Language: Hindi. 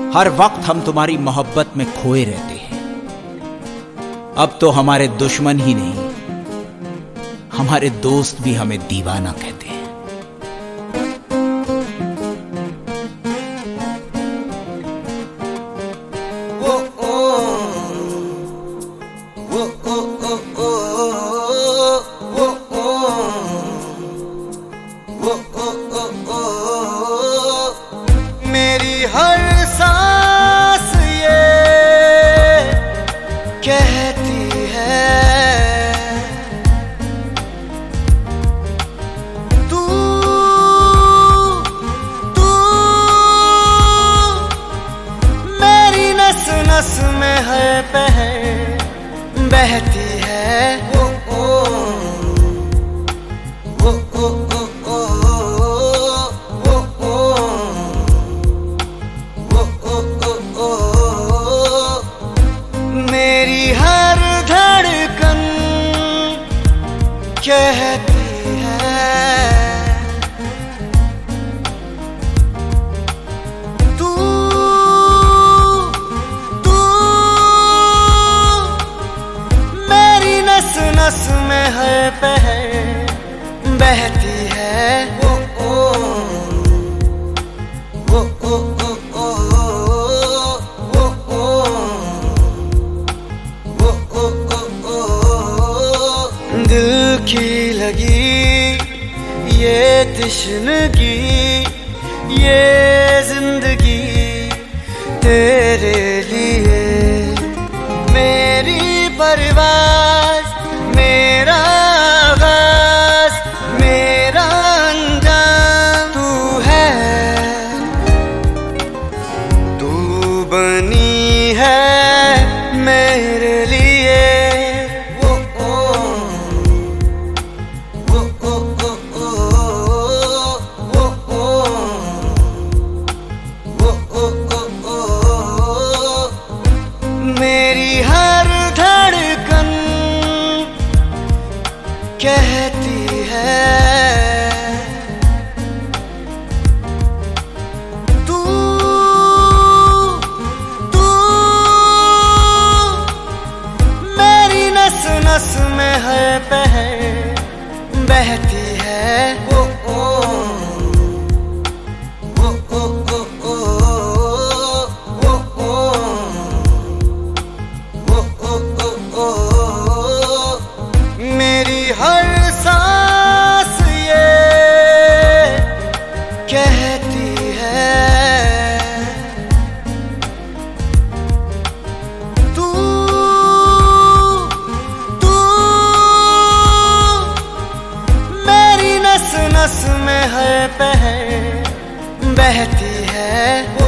हर वक्त हम तुम्हारी मोहब्बत में खोए रहते हैं। अब तो हमारे दुश्मन ही नहीं, हमारे दोस्त भी हमें दीवाना कहते हैं। मेरी हर सांस ये कहती है तू तू मेरी नस नस में हर पहर बहती है। मेरी हर धड़कन कहती है तू तू मेरी नस नस में हर पहर बहती है। दिल की लगी ये तशनगी, ये जिंदगी तेरे लिए। मेरी परवाज़, मेरा आगाज़, मेरा अंजाम तू है। तू बनी है मेरे लिए। मेरी हर धड़कन कहती है तू तू मेरी नस नस में हर पहर बहती है। मेरी हर सांस ये कहती है तू तू मेरी नस नस में हर पहर बहती है।